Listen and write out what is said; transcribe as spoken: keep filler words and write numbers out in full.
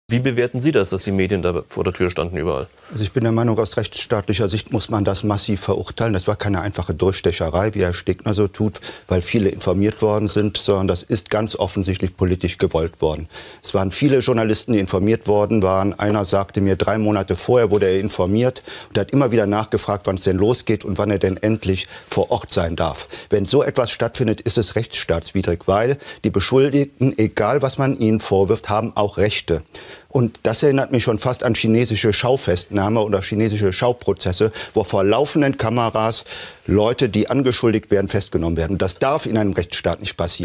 Wie bewerten Sie das, dass die Medien da vor der Tür standen überall? Also ich bin der Meinung, aus rechtsstaatlicher Sicht muss man das massiv verurteilen. Das war keine einfache Durchstecherei, wie Herr Stegner so tut, weil viele informiert worden sind, sondern das ist ganz offensichtlich politisch gewollt worden. Es waren viele Journalisten, die informiert worden waren. Einer sagte mir, drei Monate vorher wurde er informiert und er hat immer wieder nachgefragt, wann es denn losgeht und wann er denn endlich vor Ort sein darf. Wenn so etwas stattfindet, ist es rechtsstaatswidrig, weil die Beschuldigten, egal was man ihnen vorwirft, haben auch Rechte. Und das erinnert mich schon fast an chinesische Schaufestnahme oder chinesische Schauprozesse, wo vor laufenden Kameras Leute, die angeschuldigt werden, festgenommen werden. Das darf in einem Rechtsstaat nicht passieren.